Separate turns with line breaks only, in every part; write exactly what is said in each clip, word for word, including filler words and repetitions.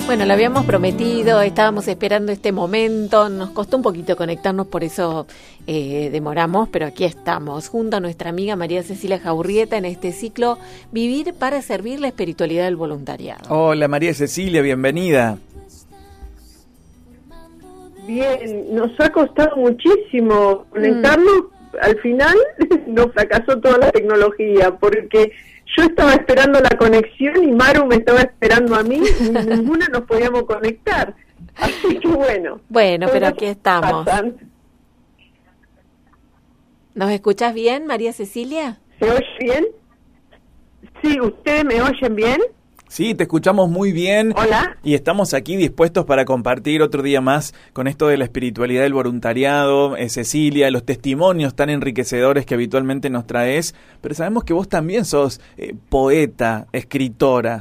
Bueno, lo habíamos prometido, estábamos esperando este momento, nos costó un poquito conectarnos, por eso eh, demoramos, pero aquí estamos, junto a nuestra amiga María Cecilia Jaurrieta en este ciclo Vivir para Servir, la espiritualidad del voluntariado.
Hola María Cecilia, bienvenida.
Bien, nos ha costado muchísimo conectarnos, mm. al final nos fracasó toda la tecnología, porque yo estaba esperando la conexión y Maru me estaba esperando a mí y ninguna nos podíamos conectar. Así que bueno.
Bueno, pero aquí estamos. Pasan. ¿Nos escuchas bien, María Cecilia?
¿Se oye bien? Sí, ¿ustedes me oyen bien?
Sí, te escuchamos muy bien.
Hola.
Y estamos aquí dispuestos para compartir otro día más con esto de la espiritualidad del voluntariado, eh, Cecilia, los testimonios tan enriquecedores que habitualmente nos traes, pero sabemos que vos también sos eh, poeta, escritora.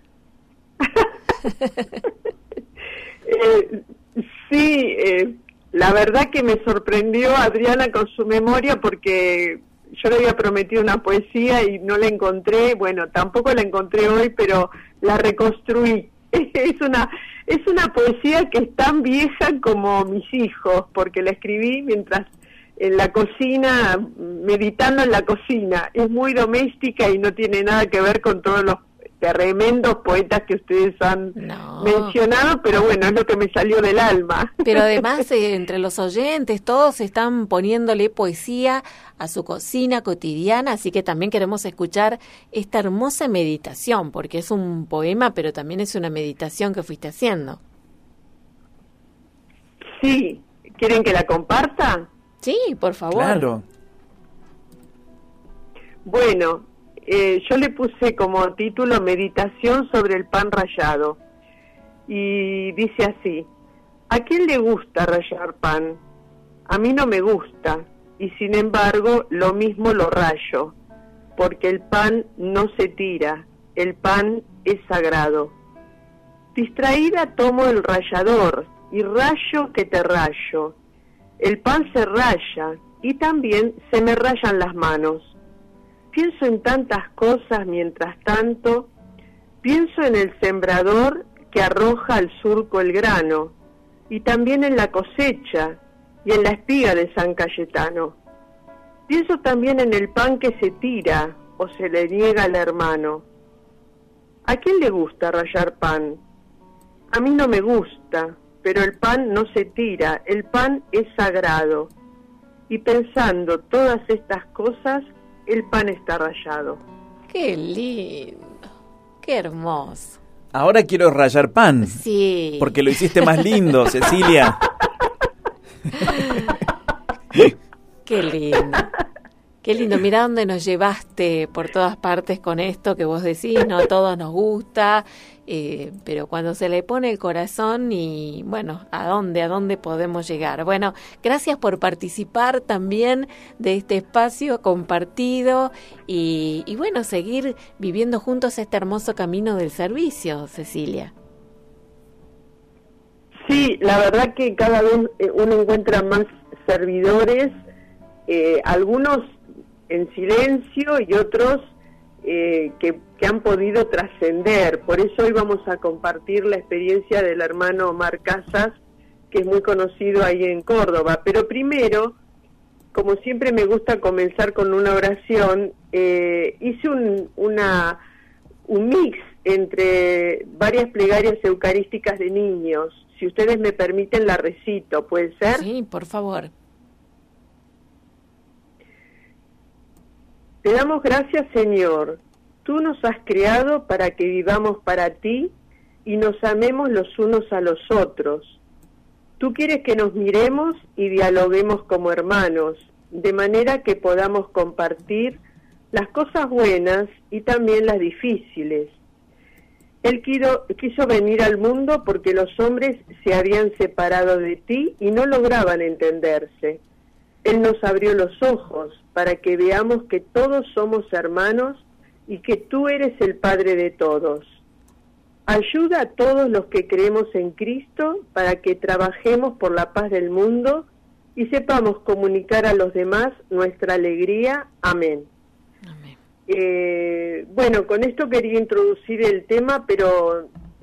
eh, sí, eh, la verdad que me sorprendió Adriana con su memoria porque yo le había prometido una poesía y no la encontré, bueno, tampoco la encontré hoy, pero la reconstruí. Es una es una poesía que es tan vieja como mis hijos, porque la escribí mientras en la cocina, meditando en la cocina. Es muy doméstica y no tiene nada que ver con todos los tremendos poetas que ustedes han no. mencionado, pero bueno, es lo que me salió del alma.
Pero además, eh, entre los oyentes, todos están poniéndole poesía a su cocina cotidiana, así que también queremos escuchar esta hermosa meditación, porque es un poema, pero también es una meditación que fuiste haciendo.
Sí, ¿quieren que la comparta?
Sí, por favor.
Claro.
Bueno, Eh, yo le puse como título Meditación sobre el pan rallado y dice así: ¿a quién le gusta rallar pan? A mí no me gusta y sin embargo lo mismo lo rayo, porque el pan no se tira, el pan es sagrado. Distraída tomo el rallador y rayo que te rayo. El pan se raya y también se me rayan las manos. Pienso en tantas cosas mientras tanto, pienso en el sembrador que arroja al surco el grano, y también en la cosecha y en la espiga de San Cayetano. Pienso también en el pan que se tira o se le niega al hermano. ¿A quién le gusta rallar pan? A mí no me gusta, pero el pan no se tira, el pan es sagrado. Y pensando todas estas cosas, el pan está rallado.
¡Qué lindo! ¡Qué hermoso!
Ahora quiero rallar pan.
Sí.
Porque lo hiciste más lindo, Cecilia.
¡Qué lindo! Qué lindo, mirá dónde nos llevaste por todas partes con esto que vos decís, no a todos nos gusta, eh, pero cuando se le pone el corazón y bueno, ¿a dónde, a dónde podemos llegar? Bueno, gracias por participar también de este espacio compartido y, y bueno, seguir viviendo juntos este hermoso camino del servicio, Cecilia.
Sí, la verdad que cada vez uno encuentra más servidores, eh, algunos en silencio y otros eh, que, que han podido trascender. Por eso hoy vamos a compartir la experiencia del hermano Omar Casas, que es muy conocido ahí en Córdoba. Pero primero, como siempre me gusta comenzar con una oración, eh, hice un, una, un mix entre varias plegarias eucarísticas de niños. Si ustedes me permiten la recito, ¿puede ser?
Sí, por favor.
Te damos gracias, Señor. Tú nos has creado para que vivamos para ti y nos amemos los unos a los otros. Tú quieres que nos miremos y dialoguemos como hermanos, de manera que podamos compartir las cosas buenas y también las difíciles. Él quiso, quiso venir al mundo porque los hombres se habían separado de ti y no lograban entenderse. Él nos abrió los ojos para que veamos que todos somos hermanos y que tú eres el Padre de todos. Ayuda a todos los que creemos en Cristo para que trabajemos por la paz del mundo y sepamos comunicar a los demás nuestra alegría. Amén. Amén. Eh, bueno, con esto quería introducir el tema, pero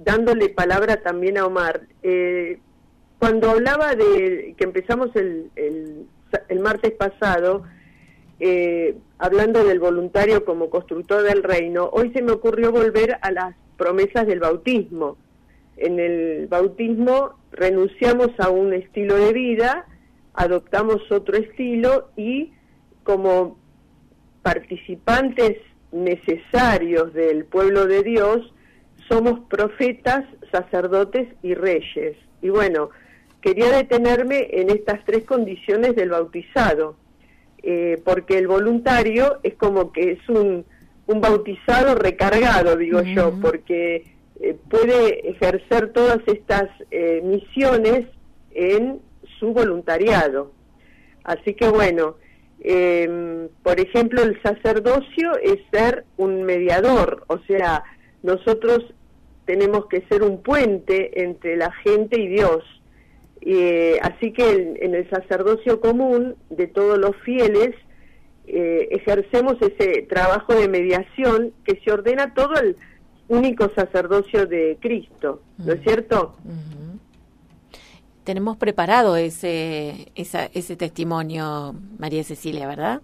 dándole palabra también a Omar. Eh, cuando hablaba de que empezamos el, el, el martes pasado, eh, hablando del voluntario como constructor del reino, hoy se me ocurrió volver a las promesas del bautismo. En el bautismo renunciamos a un estilo de vida, adoptamos otro estilo y como participantes necesarios del pueblo de Dios, somos profetas, sacerdotes y reyes. Y bueno, quería detenerme en estas tres condiciones del bautizado, eh, porque el voluntario es como que es un, un bautizado recargado, digo uh-huh. yo, porque eh, puede ejercer todas estas eh, misiones en su voluntariado. Así que bueno, eh, por ejemplo, el sacerdocio es ser un mediador, o sea, nosotros tenemos que ser un puente entre la gente y Dios. Eh, así que en, en el sacerdocio común de todos los fieles eh, ejercemos ese trabajo de mediación que se ordena todo el único sacerdocio de Cristo, ¿no es cierto?
Uh-huh. Tenemos preparado ese, esa, ese testimonio, María Cecilia, ¿verdad?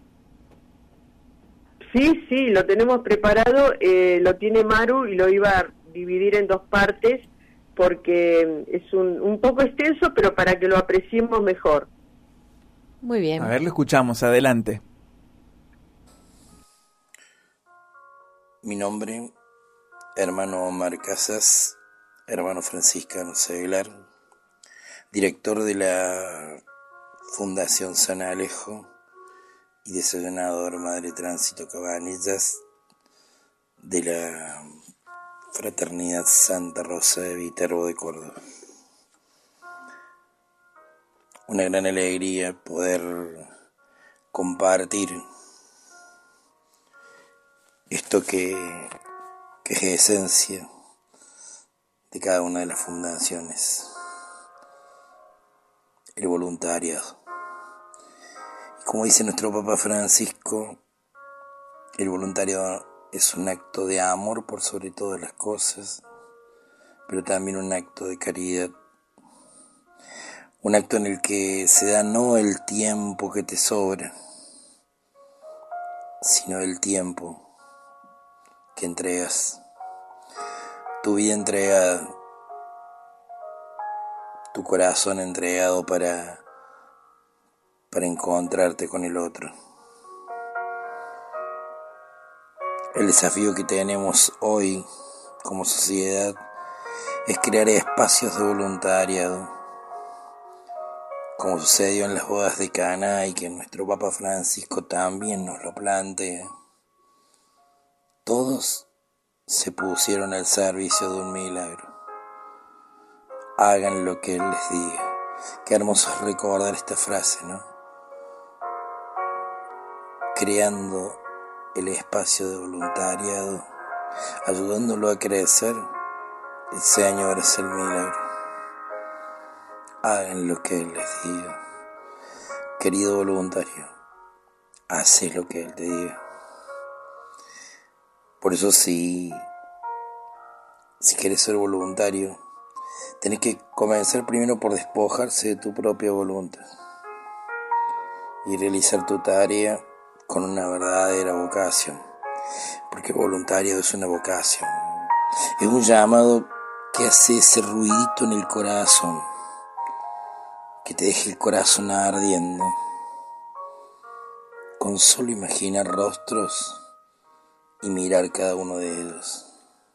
Sí, sí, lo tenemos preparado, eh, lo tiene Maru y lo iba a dividir en dos partes porque es un, un poco extenso, pero para que lo apreciemos mejor.
Muy bien.
A ver, lo escuchamos, adelante.
Mi nombre, hermano Omar Casas, hermano franciscano seglar, director de la Fundación San Alejo y desayunador Madre Tránsito Cabanillas de la Fraternidad Santa Rosa de Viterbo de Córdoba. Una gran alegría poder compartir esto que, que es esencia de cada una de las fundaciones, el voluntariado. Y como dice nuestro Papa Francisco, el voluntariado es un acto de amor por sobre todas las cosas, pero también un acto de caridad. Un acto en el que se da no el tiempo que te sobra, sino el tiempo que entregas. Tu vida entregada, tu corazón entregado para, para encontrarte con el otro. El desafío que tenemos hoy como sociedad es crear espacios de voluntariado, como sucedió en las bodas de Caná y que nuestro Papa Francisco también nos lo plantea. Todos se pusieron al servicio de un milagro. Hagan lo que Él les diga. Qué hermoso es recordar esta frase, ¿no? Creando el espacio de voluntariado, ayudándolo a crecer, el Señor es el milagro. Hagan lo que Él les diga. Querido voluntario, haz lo que Él te diga. Por eso si, si quieres ser voluntario, tenés que comenzar primero por despojarse de tu propia voluntad y realizar tu tarea con una verdadera vocación, porque voluntariado es una vocación, es un llamado que hace ese ruidito en el corazón, que te deje el corazón ardiendo, con solo imaginar rostros y mirar cada uno de ellos.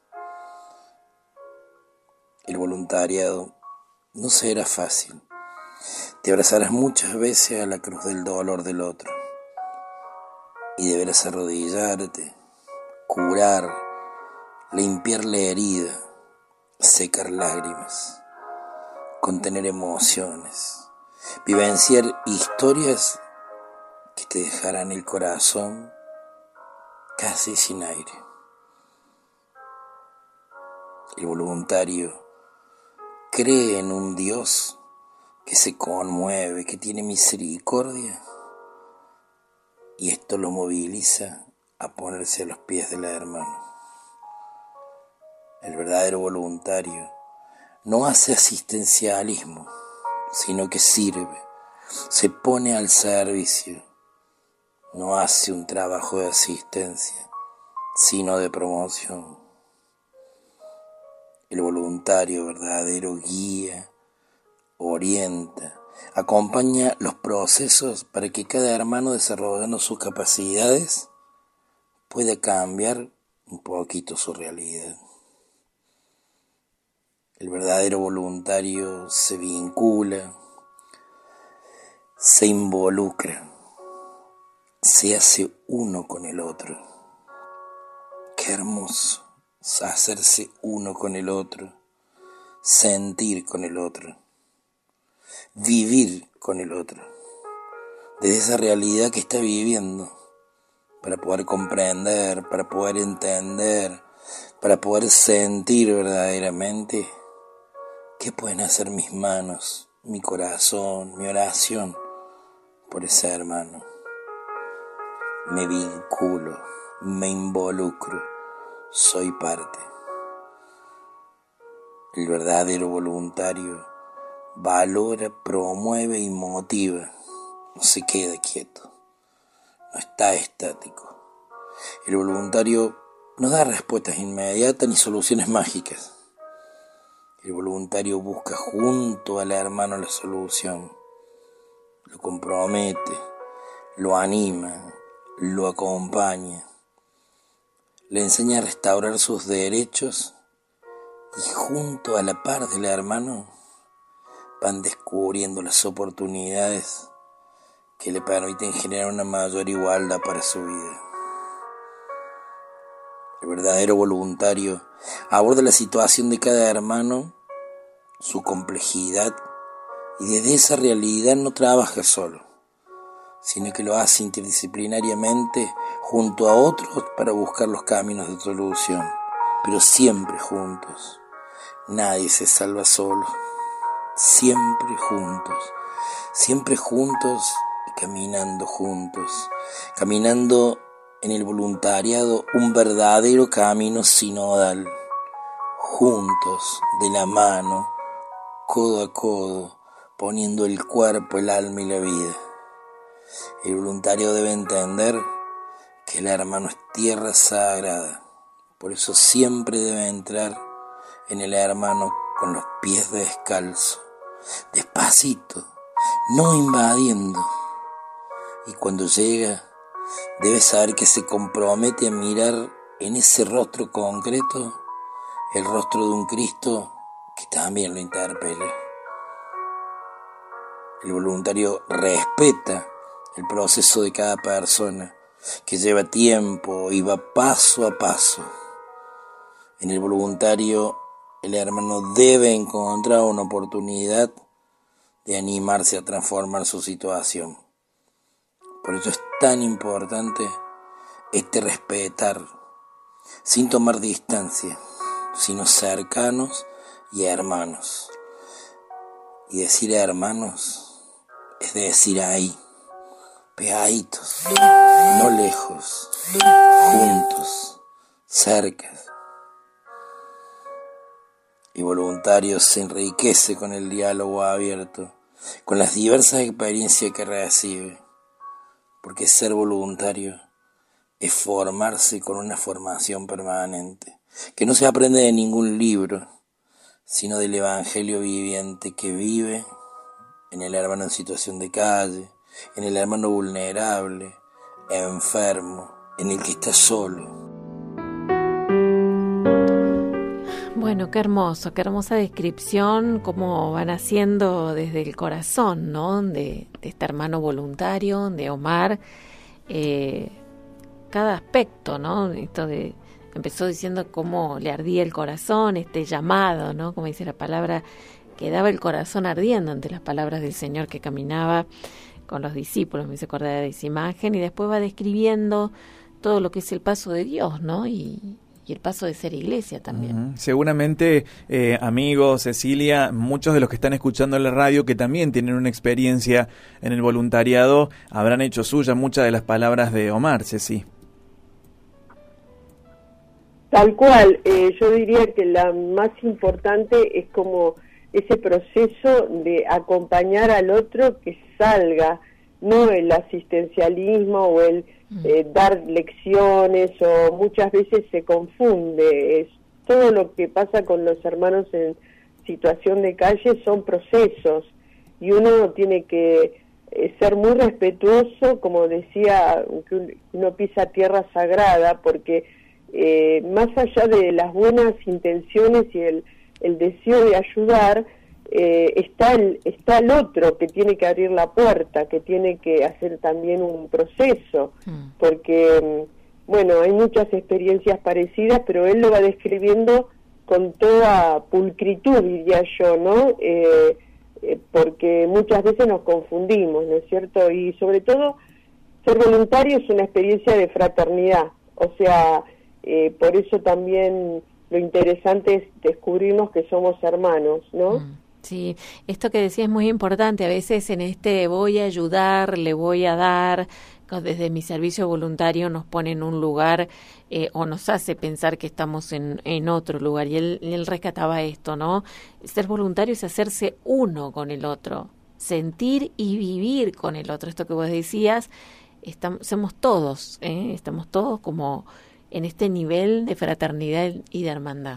El voluntariado no será fácil, te abrazarás muchas veces a la cruz del dolor del otro, y deberás arrodillarte, curar, limpiar la herida, secar lágrimas, contener emociones, vivenciar historias que te dejarán el corazón casi sin aire. El voluntario cree en un Dios que se conmueve, que tiene misericordia, y esto lo moviliza a ponerse a los pies de la hermana. El verdadero voluntario no hace asistencialismo, sino que sirve, se pone al servicio, no hace un trabajo de asistencia, sino de promoción. El voluntario verdadero guía, orienta, acompaña los procesos para que cada hermano, desarrollando sus capacidades, pueda cambiar un poquito su realidad. El verdadero voluntario se vincula, se involucra, se hace uno con el otro. Qué hermoso hacerse uno con el otro, sentir con el otro, vivir con el otro, desde esa realidad que está viviendo, para poder comprender, para poder entender, para poder sentir verdaderamente qué pueden hacer mis manos, mi corazón, mi oración por ese hermano. Me vinculo, me involucro, soy parte. El verdadero voluntario valora, promueve y motiva, no se queda quieto, no está estático. El voluntario no da respuestas inmediatas ni soluciones mágicas. El voluntario busca junto al hermano la solución, lo compromete, lo anima, lo acompaña, le enseña a restaurar sus derechos y junto a la par del hermano van descubriendo las oportunidades que le permiten generar una mayor igualdad para su vida. El verdadero voluntario aborda la situación de cada hermano, su complejidad, y desde esa realidad no trabaja solo, sino que lo hace interdisciplinariamente junto a otros para buscar los caminos de solución, pero siempre juntos. Nadie se salva solo, siempre juntos, siempre juntos y caminando juntos, caminando en el voluntariado un verdadero camino sinodal, juntos, de la mano, codo a codo, poniendo el cuerpo, el alma y la vida. El voluntario debe entender que el hermano es tierra sagrada, por eso siempre debe entrar en el hermano con los pies descalzos, despacito, no invadiendo. Y cuando llega, debe saber que se compromete a mirar en ese rostro concreto el rostro de un Cristo que también lo interpela. El voluntario respeta el proceso de cada persona, que lleva tiempo y va paso a paso. En el voluntario, el hermano debe encontrar una oportunidad de animarse a transformar su situación. Por eso es tan importante este respetar, sin tomar distancia, sino cercanos y hermanos. Y decir hermanos es decir ahí, pegaditos, no lejos, juntos, cerca. Y voluntario se enriquece con el diálogo abierto, con las diversas experiencias que recibe, porque ser voluntario es formarse con una formación permanente, que no se aprende de ningún libro, sino del evangelio viviente que vive en el hermano en situación de calle, en el hermano vulnerable, enfermo, en el que está solo.
Bueno, qué hermoso, qué hermosa descripción, cómo van haciendo desde el corazón, ¿no? De, de este hermano voluntario, de Omar, eh, cada aspecto, ¿no? Esto de, empezó diciendo cómo le ardía el corazón, este llamado, ¿no? Como dice la palabra, quedaba el corazón ardiendo ante las palabras del Señor que caminaba con los discípulos, me hizo acordar de esa imagen, y después va describiendo todo lo que es el paso de Dios, ¿no? Y, y el paso de ser iglesia también. Uh-huh.
Seguramente, eh, amigos, Cecilia, muchos de los que están escuchando en la radio, que también tienen una experiencia en el voluntariado, habrán hecho suya muchas de las palabras de Omar, Ceci.
Tal cual, eh, yo diría que la más importante es como ese proceso de acompañar al otro que salga, no el asistencialismo o el eh, dar lecciones, o muchas veces se confunde. Es, todo lo que pasa con los hermanos en situación de calle son procesos, y uno tiene que eh, ser muy respetuoso, como decía, que uno pisa tierra sagrada, porque Eh, más allá de las buenas intenciones y el, el deseo de ayudar, eh, está el está el otro que tiene que abrir la puerta, que tiene que hacer también un proceso, mm. porque, bueno, hay muchas experiencias parecidas, pero él lo va describiendo con toda pulcritud, diría yo, ¿no? Eh, eh, porque muchas veces nos confundimos, ¿no es cierto? Y sobre todo, ser voluntario es una experiencia de fraternidad, o sea, Eh, por eso también lo interesante es descubrirnos que somos hermanos, ¿no?
Sí, esto que decía es muy importante. A veces en este voy a ayudar, le voy a dar, desde mi servicio voluntario nos pone en un lugar eh, o nos hace pensar que estamos en, en otro lugar. Y él, él rescataba esto, ¿no? Ser voluntario es hacerse uno con el otro, sentir y vivir con el otro. Esto que vos decías, estamos, somos todos, ¿eh? Estamos todos como en este nivel de fraternidad y de hermandad.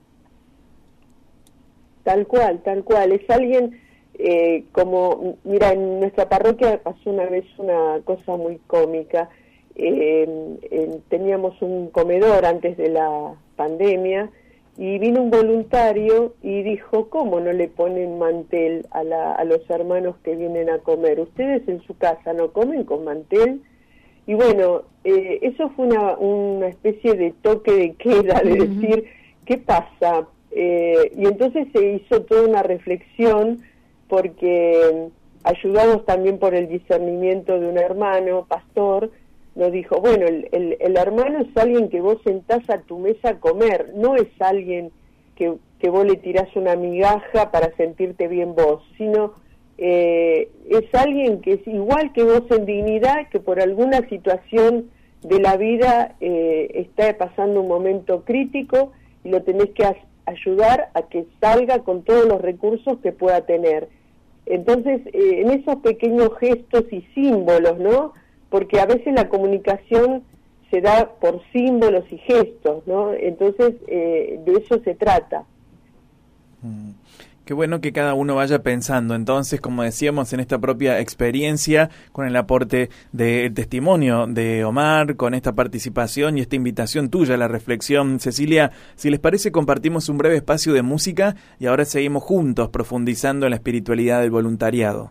Tal cual, tal cual. Es alguien eh, como, mira, en nuestra parroquia pasó una vez una cosa muy cómica. Eh, eh, teníamos un comedor antes de la pandemia y vino un voluntario y dijo, ¿cómo no le ponen mantel a, la, a los hermanos que vienen a comer? ¿Ustedes en su casa no comen con mantel? Y bueno, eh, eso fue una, una especie de toque de queda, de uh-huh. decir, ¿qué pasa? Eh, y entonces se hizo toda una reflexión, porque ayudados también por el discernimiento de un hermano, pastor, nos dijo, bueno, el, el, el hermano es alguien que vos sentás a tu mesa a comer, no es alguien que, que vos le tirás una migaja para sentirte bien vos, sino... Eh, es alguien que es igual que vos en dignidad, que por alguna situación de la vida eh, está pasando un momento crítico y lo tenés que as- ayudar a que salga con todos los recursos que pueda tener. Entonces, eh, en esos pequeños gestos y símbolos, ¿no? Porque a veces la comunicación se da por símbolos y gestos, ¿no? Entonces, eh, de eso se trata.
Mm. Qué bueno que cada uno vaya pensando, entonces, como decíamos, en esta propia experiencia, con el aporte del testimonio de Omar, con esta participación y esta invitación tuya a la reflexión. Cecilia, si les parece, compartimos un breve espacio de música y ahora seguimos juntos profundizando en la espiritualidad del voluntariado.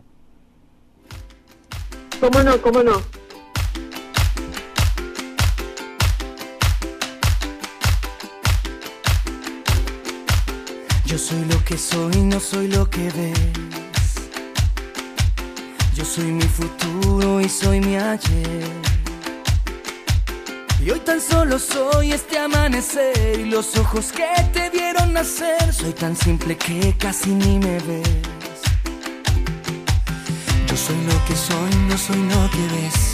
¿Cómo no? ¿Cómo no?
Yo soy lo que soy, no soy lo que ves. Yo soy mi futuro y soy mi ayer. Y hoy tan solo soy este amanecer y los ojos que te vieron nacer. Soy tan simple que casi ni me ves. Yo soy lo que soy, no soy lo que ves.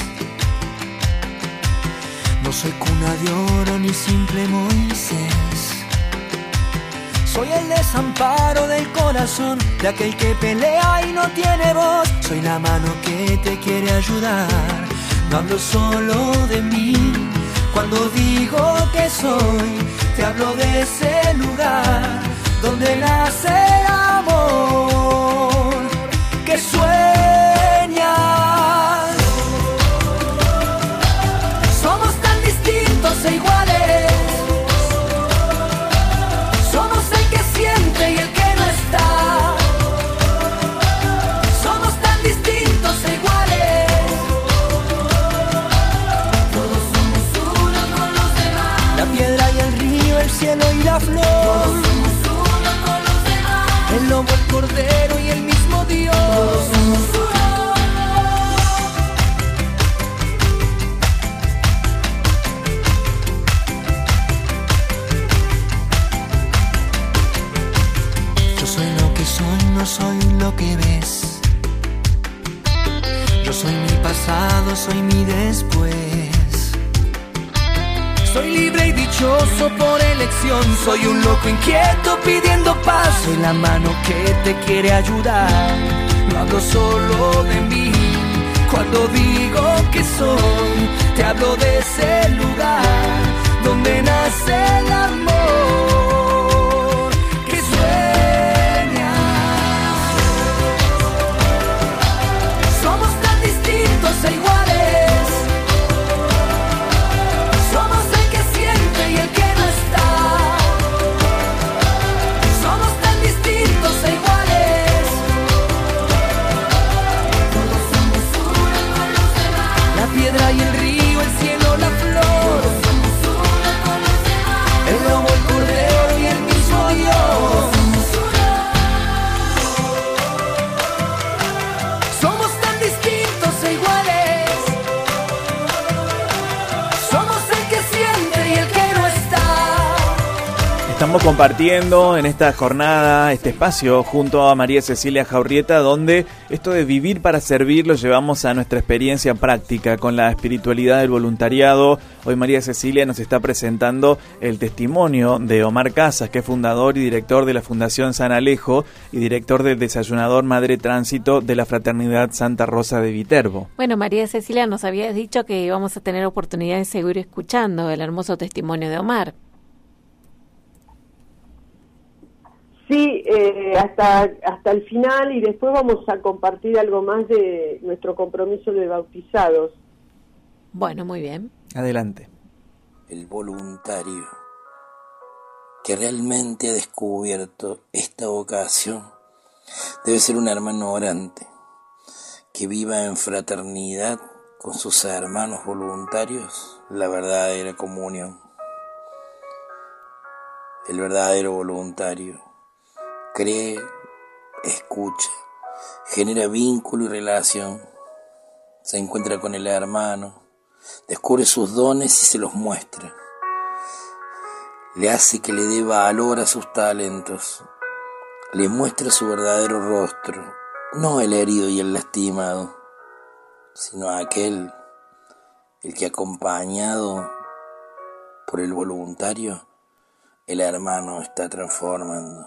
No soy cuna de oro ni simple Moisés. Soy el desamparo del corazón de aquel que pelea y no tiene voz. Soy la mano que te quiere ayudar. No hablo solo de mí. Cuando digo que soy, te hablo de ese lugar donde nace el amor que sueña. Somos tan distintos e iguales. Y el que no está. Somos tan distintos e iguales. Todos somos uno con los demás. La piedra y el río, el cielo y la flor. Todos somos uno con los demás. El lobo, el cordero y el mismo Dios. Todos somos uno. No soy lo que ves. Yo soy mi pasado, soy mi después. Soy libre y dichoso por elección. Soy un loco inquieto pidiendo paz. Soy la mano que te quiere ayudar. No hablo solo de mí. Cuando digo que soy, te hablo de ese lugar donde nace el amor que sueña. Somos tan distintos e iguales. Somos el que siente y el que no está. Somos tan distintos e iguales. La piedra y el río, el cielo, la flor, el lobo, el cordero y el mismo Dios. Somos tan distintos e iguales. Somos el que siente y el que no está.
Estamos compartiendo en esta jornada, este espacio, junto a María Cecilia Jaurrieta, donde esto de vivir para servir lo llevamos a nuestra experiencia práctica con la espiritualidad del voluntariado. Hoy María Cecilia nos está presentando el testimonio de Omar Casas, que es fundador y director de la Fundación San Alejo y director del Desayunador Madre Tránsito de la Fraternidad Santa Rosa de Viterbo.
Bueno, María Cecilia, nos habías dicho que íbamos a tener oportunidad de seguir escuchando el hermoso testimonio de Omar.
Sí, eh, hasta, hasta el final, y después vamos a compartir algo más de nuestro compromiso de bautizados.
Bueno, muy bien.
Adelante.
El voluntario que realmente ha descubierto esta vocación debe ser un hermano orante, que viva en fraternidad con sus hermanos voluntarios la verdadera comunión. El verdadero voluntario cree, escucha, genera vínculo y relación, se encuentra con el hermano, descubre sus dones y se los muestra, le hace que le dé valor a sus talentos, le muestra su verdadero rostro, no el herido y el lastimado, sino aquel, el que acompañado por el voluntario, el hermano está transformando.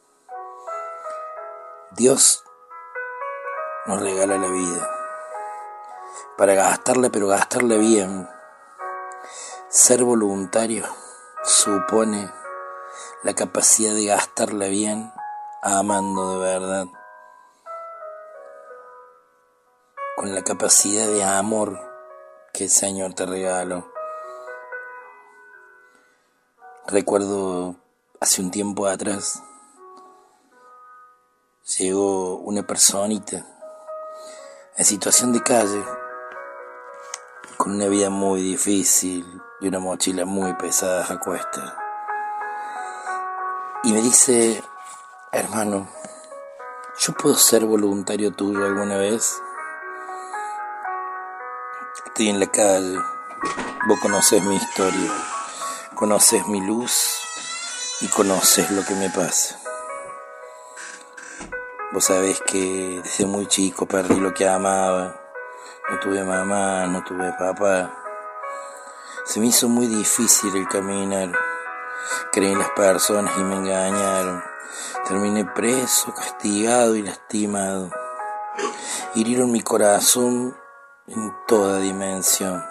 Dios nos regala la vida para gastarla, pero gastarla bien. Ser voluntario supone la capacidad de gastarla bien, amando de verdad, con la capacidad de amor que el Señor te regaló. Recuerdo hace un tiempo atrás, llegó una personita en situación de calle, con una vida muy difícil y una mochila muy pesada a cuestas. Y me dice: hermano, ¿yo puedo ser voluntario tuyo alguna vez? Estoy en la calle, vos conocés mi historia, conocés mi luz y conocés lo que me pasa. Vos sabés que desde muy chico perdí lo que amaba. No tuve mamá, no tuve papá. Se me hizo muy difícil el caminar. Creí en las personas y me engañaron. Terminé preso, castigado y lastimado. Hirieron mi corazón en toda dimensión.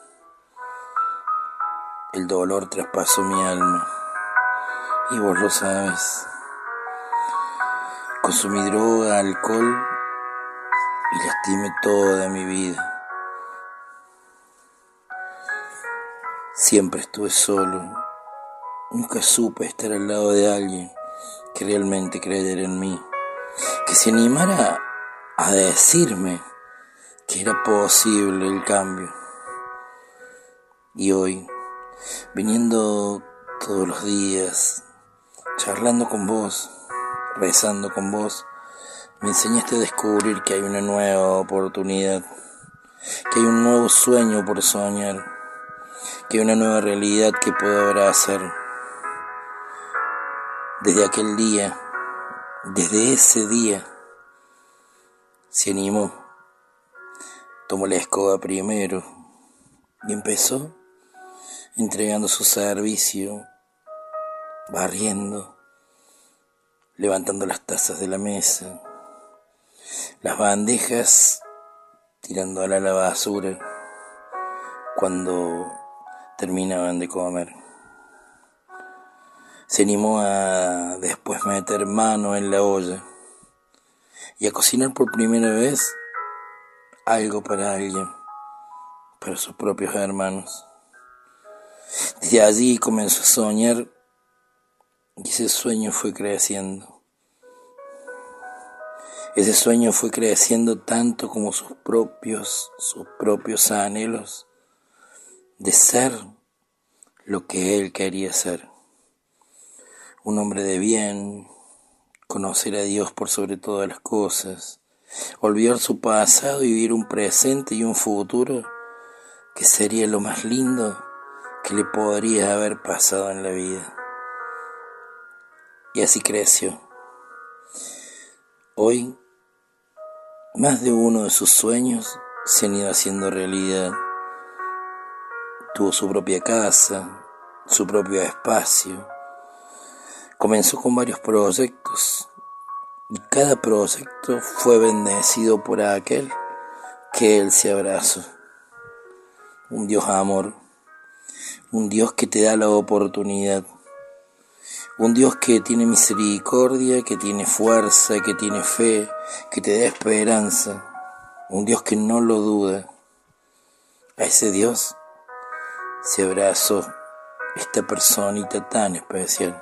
El dolor traspasó mi alma. Y vos lo sabes. Consumí droga, alcohol y lastimé toda mi vida. Siempre estuve solo. Nunca supe estar al lado de alguien que realmente creyera en mí, que se animara a decirme que era posible el cambio. Y hoy, viniendo todos los días, charlando con vos, rezando con vos, me enseñaste a descubrir que hay una nueva oportunidad, que hay un nuevo sueño por soñar, que hay una nueva realidad que puedo abrazar. Desde aquel día, desde ese día, se animó, tomó la escoba primero y empezó, entregando su servicio, barriendo, levantando las tazas de la mesa, las bandejas tirándolas a la basura cuando terminaban de comer. Se animó a después meter mano en la olla y a cocinar por primera vez algo para alguien, para sus propios hermanos. Desde allí comenzó a soñar y ese sueño fue creciendo. Ese sueño fue creciendo tanto como sus propios, sus propios anhelos de ser lo que él quería ser. Un hombre de bien, conocer a Dios por sobre todas las cosas, olvidar su pasado y vivir un presente y un futuro que sería lo más lindo que le podría haber pasado en la vida. Y así creció. Hoy, más de uno de sus sueños se han ido haciendo realidad. Tuvo su propia casa, su propio espacio. Comenzó con varios proyectos y cada proyecto fue bendecido por aquel que él se abrazó. Un Dios amor, un Dios que te da la oportunidad, un Dios que tiene misericordia, que tiene fuerza, que tiene fe, que te da esperanza, un Dios que no lo duda. A ese Dios se abrazó esta personita tan especial.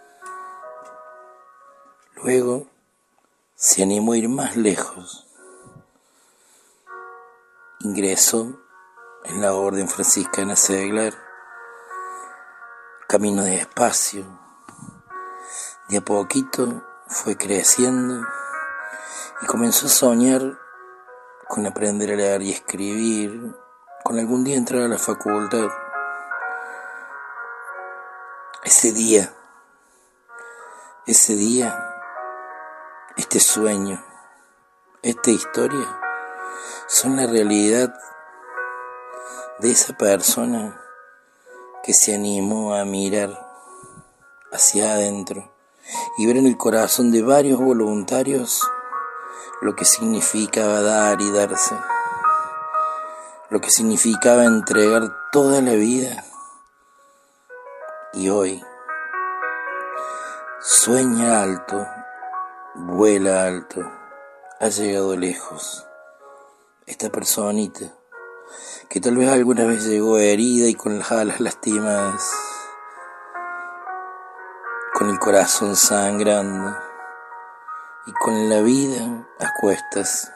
Luego se animó a ir más lejos. Ingresó en la Orden Franciscana Seglar, camino despacio. De a poquito fue creciendo y comenzó a soñar con aprender a leer y escribir, con algún día entrar a la facultad. Ese día, ese día, este sueño, esta historia, son la realidad de esa persona que se animó a mirar hacia adentro y ver en el corazón de varios voluntarios lo que significaba dar y darse, lo que significaba entregar toda la vida. Y hoy sueña alto, vuela alto, ha llegado lejos. Esta personita que tal vez alguna vez llegó herida y con las alas lastimadas, con el corazón sangrando y con la vida a cuestas.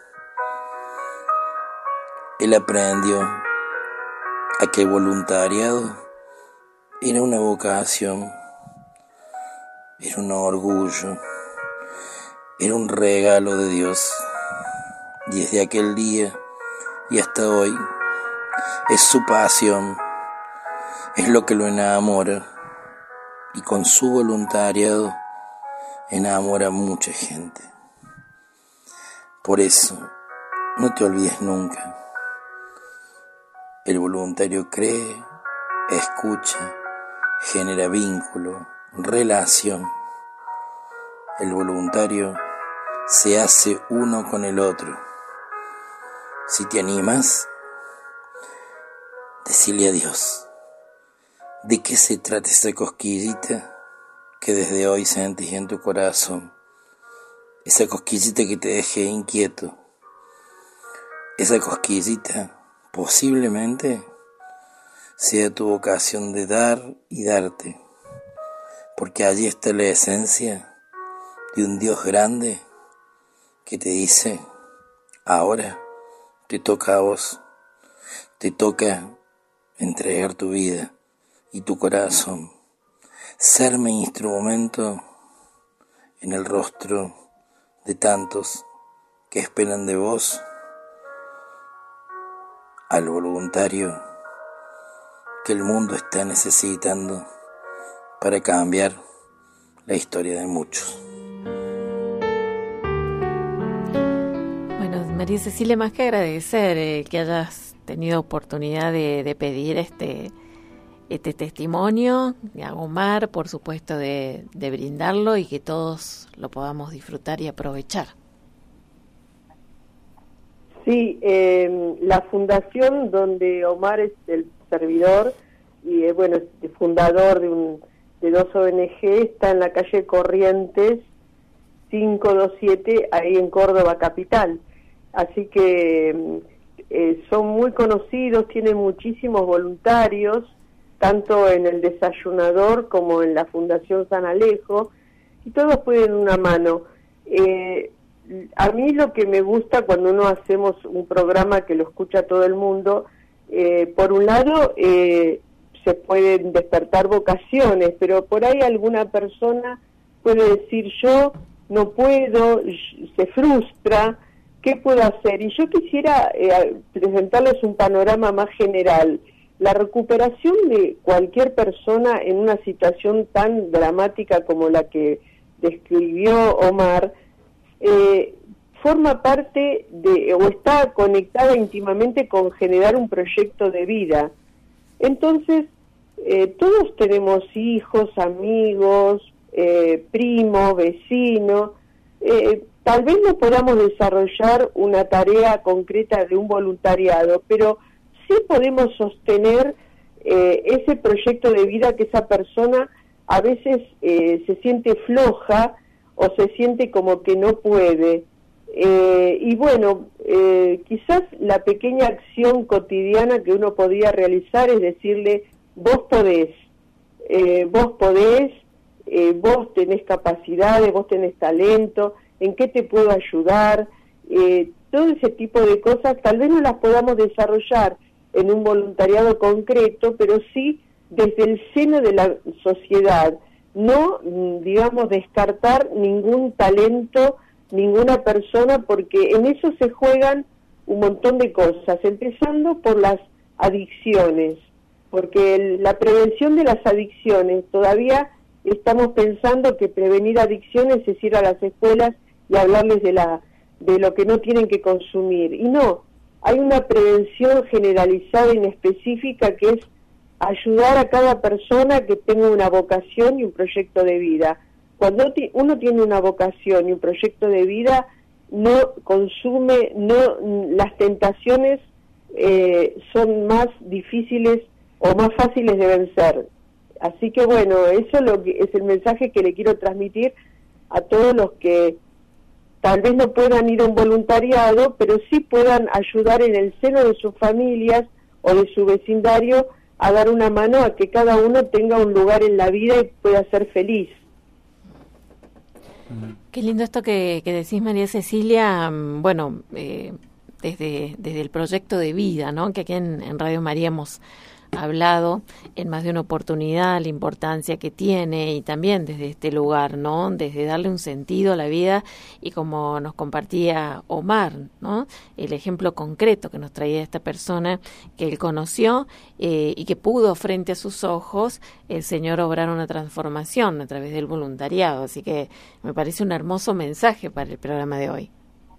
Él aprendió a que el voluntariado era una vocación, era un orgullo, era un regalo de Dios. Y desde aquel día y hasta hoy es su pasión, es lo que lo enamora, y con su voluntariado enamora a mucha gente. Por eso, no te olvides nunca. El voluntario cree, escucha, genera vínculo, relación. El voluntario se hace uno con el otro. Si te animas, decile a Dios de qué se trata esa cosquillita que desde hoy sentís en tu corazón, esa cosquillita que te deje inquieto, esa cosquillita posiblemente sea tu vocación de dar y darte, porque allí está la esencia de un Dios grande que te dice: ahora te toca a vos, te toca entregar tu vida y tu corazón, serme instrumento en el rostro de tantos que esperan de vos al voluntario que el mundo está necesitando para cambiar la historia de muchos.
Bueno, María Cecilia, más que agradecer eh, que hayas tenido oportunidad de, de pedir este este testimonio a Omar, por supuesto, de, de brindarlo y que todos lo podamos disfrutar y aprovechar.
Sí, eh, la fundación donde Omar es el servidor y eh, bueno, es fundador de, un, de dos O N G, está en la calle Corrientes quinientos veintisiete, ahí en Córdoba capital. Así que eh, son muy conocidos, tienen muchísimos voluntarios, tanto en el desayunador como en la Fundación San Alejo, y todos pueden una mano. Eh, a mí lo que me gusta cuando uno hacemos un programa que lo escucha todo el mundo, eh, por un lado eh, se pueden despertar vocaciones, pero por ahí alguna persona puede decir yo no puedo, se frustra, ¿qué puedo hacer? Y yo quisiera eh, presentarles un panorama más general. La recuperación de cualquier persona en una situación tan dramática como la que describió Omar, eh, forma parte de, o está conectada íntimamente con generar un proyecto de vida. Entonces, eh, todos tenemos hijos, amigos, eh, primos, vecinos, eh, tal vez no podamos desarrollar una tarea concreta de un voluntariado, pero sí podemos sostener eh, ese proyecto de vida que esa persona a veces eh, se siente floja o se siente como que no puede. Eh, y bueno, eh, quizás la pequeña acción cotidiana que uno podría realizar es decirle, vos podés, eh, vos podés, eh, vos tenés capacidades, vos tenés talento, ¿en qué te puedo ayudar? Eh, todo ese tipo de cosas tal vez no las podamos desarrollar en un voluntariado concreto, pero sí desde el seno de la sociedad, no, digamos, descartar ningún talento, ninguna persona, porque en eso se juegan un montón de cosas, empezando por las adicciones, porque el, la prevención de las adicciones, todavía estamos pensando que prevenir adicciones es ir a las escuelas y hablarles de la de lo que no tienen que consumir, y no, hay una prevención generalizada y específica que es ayudar a cada persona que tenga una vocación y un proyecto de vida. Cuando uno tiene una vocación y un proyecto de vida, no consume, no las tentaciones eh, son más difíciles o más fáciles de vencer. Así que bueno, eso es, lo que, es el mensaje que le quiero transmitir a todos los que tal vez no puedan ir a un voluntariado, pero sí puedan ayudar en el seno de sus familias o de su vecindario a dar una mano a que cada uno tenga un lugar en la vida y pueda ser feliz.
Qué lindo esto que, que decís, María Cecilia. Bueno, eh, desde, desde el proyecto de vida, ¿no? Que aquí en, en Radio María hemos hablado en más de una oportunidad, la importancia que tiene, y también desde este lugar, ¿no? Desde darle un sentido a la vida, y como nos compartía Omar, ¿no? El ejemplo concreto que nos traía esta persona que él conoció eh, y que pudo frente a sus ojos el Señor obrar una transformación a través del voluntariado. Así que me parece un hermoso mensaje para el programa de hoy.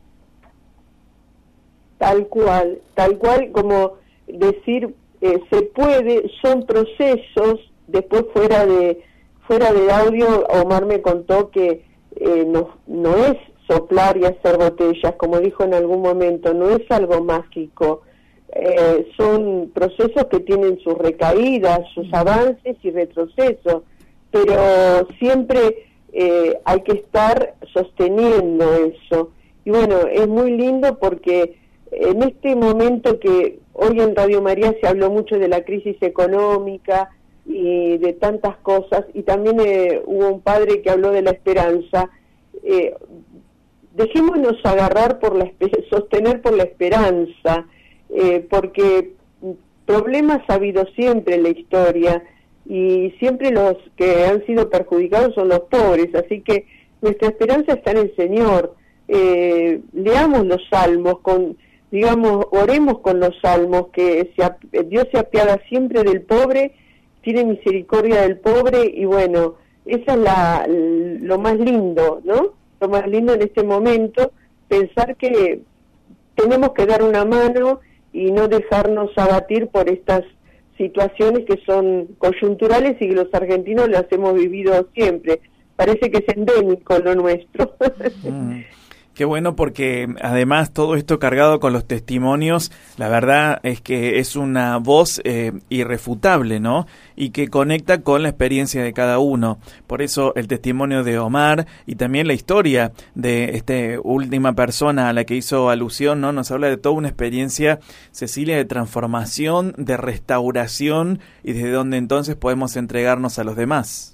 Tal cual, tal cual como decir, Eh, se puede, son procesos. Después fuera de fuera de audio Omar me contó que eh, no, no es soplar y hacer botellas, como dijo en algún momento, no es algo mágico, eh, son procesos que tienen sus recaídas, sus avances y retrocesos, pero siempre eh, hay que estar sosteniendo eso. Y bueno, es muy lindo porque en este momento que hoy en Radio María se habló mucho de la crisis económica y de tantas cosas, y también eh, hubo un padre que habló de la esperanza. Eh, dejémonos agarrar por la sostener por la esperanza, eh, porque problemas ha habido siempre en la historia y siempre los que han sido perjudicados son los pobres, así que nuestra esperanza está en el Señor. Eh, leamos los salmos, con digamos, oremos con los salmos, que se, Dios se apiada siempre del pobre, tiene misericordia del pobre, y bueno, esa es la, lo más lindo, ¿no? Lo más lindo en este momento, pensar que tenemos que dar una mano y no dejarnos abatir por estas situaciones que son coyunturales y que los argentinos las hemos vivido siempre. Parece que es endémico lo nuestro.
Mm. Qué bueno, porque además todo esto cargado con los testimonios, la verdad es que es una voz eh, irrefutable, ¿no? Y que conecta con la experiencia de cada uno. Por eso el testimonio de Omar y también la historia de esta última persona a la que hizo alusión, ¿no? Nos habla de toda una experiencia, Cecilia, de transformación, de restauración y desde donde entonces podemos entregarnos a los demás.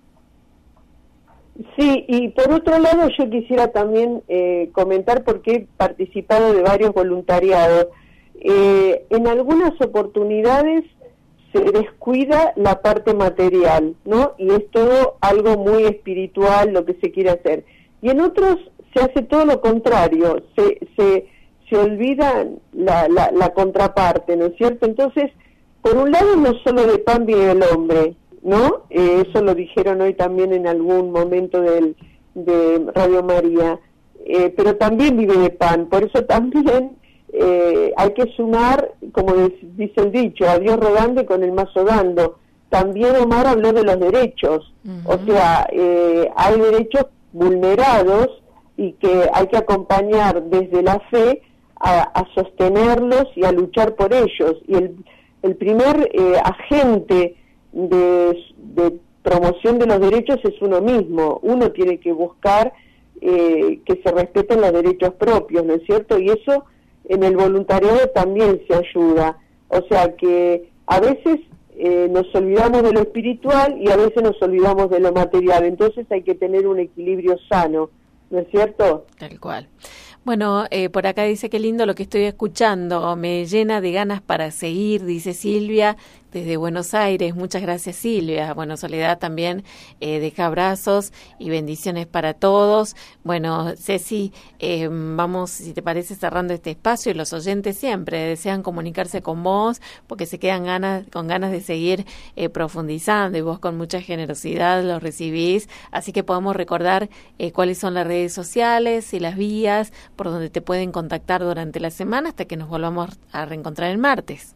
Sí, y por otro lado yo quisiera también eh, comentar, porque he participado de varios voluntariados. Eh, en algunas oportunidades se descuida la parte material, ¿no? Y es todo algo muy espiritual lo que se quiere hacer. Y en otros se hace todo lo contrario, se se, se olvida la, la, la contraparte, ¿no es cierto? Entonces, por un lado, no solo de pan vive el hombre, ¿no? Eh, eso lo dijeron hoy también en algún momento del, de Radio María, eh, pero también vive de pan, por eso también eh, hay que sumar, como dice el dicho, a Dios rogando y con el mazo dando. También Omar habló de los derechos, uh-huh. O sea, eh, hay derechos vulnerados y que hay que acompañar desde la fe a, a sostenerlos y a luchar por ellos, y el, el primer eh, agente De, de promoción de los derechos es uno mismo. Uno tiene que buscar eh, que se respeten los derechos propios, ¿no es cierto? Y eso en el voluntariado también se ayuda. O sea que a veces eh, nos olvidamos de lo espiritual y a veces nos olvidamos de lo material. Entonces hay que tener un equilibrio sano, ¿no es cierto?
Tal cual. Bueno, eh, por acá dice, qué lindo lo que estoy escuchando, me llena de ganas para seguir, dice Silvia, desde Buenos Aires. Muchas gracias, Silvia. Bueno, Soledad también eh, deja abrazos y bendiciones para todos. Bueno, Ceci, eh, vamos, si te parece, cerrando este espacio, y los oyentes siempre desean comunicarse con vos porque se quedan ganas, con ganas de seguir eh, profundizando, y vos con mucha generosidad los recibís, así que podemos recordar eh, cuáles son las redes sociales y las vías por donde te pueden contactar durante la semana hasta que nos volvamos a reencontrar el martes.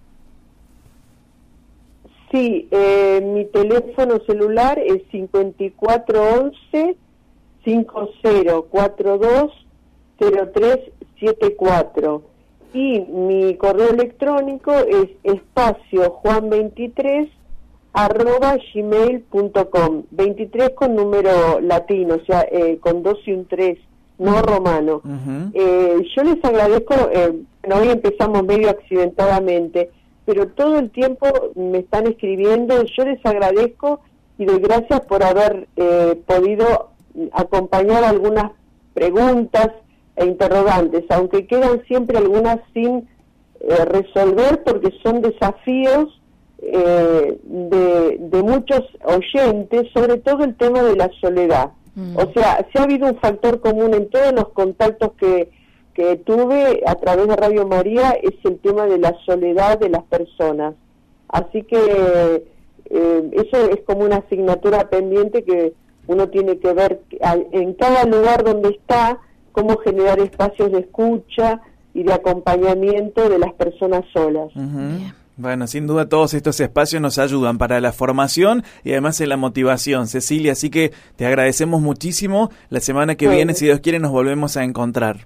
Sí, eh, mi teléfono celular es cincuenta y cuatro once, cincuenta cuarenta y dos, cero tres setenta y cuatro, y mi correo electrónico es espacio juan veintitrés arroba gmail punto com, veintitrés con número latino, o sea, eh, con dos y un tres, no romano. Uh-huh. Eh, yo les agradezco, eh, hoy empezamos medio accidentadamente, pero todo el tiempo me están escribiendo. Yo les agradezco y doy gracias por haber eh, podido acompañar algunas preguntas e interrogantes, aunque quedan siempre algunas sin eh, resolver, porque son desafíos eh, de, de muchos oyentes, sobre todo el tema de la soledad. Mm. O sea, si ha habido un factor común en todos los contactos que que tuve a través de Radio María, es el tema de la soledad de las personas. Así que eh, eso es como una asignatura pendiente que uno tiene que ver en cada lugar donde está, cómo generar espacios de escucha y de acompañamiento de las personas solas.
Uh-huh. Bueno, sin duda todos estos espacios nos ayudan para la formación y además en la motivación, Cecilia, así que te agradecemos muchísimo. La semana que bueno. viene, si Dios quiere, nos volvemos a encontrar.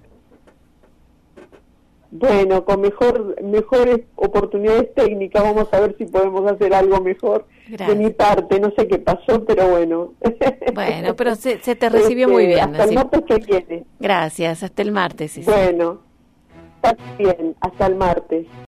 Bueno, con mejor mejores oportunidades técnicas, vamos a ver si podemos hacer algo mejor. Gracias. De mi parte, no sé qué pasó, pero bueno.
Bueno, pero se, se te recibió este, muy bien.
Hasta así. El martes que viene.
Gracias, hasta el martes. Sí,
bueno, está bien, hasta el martes.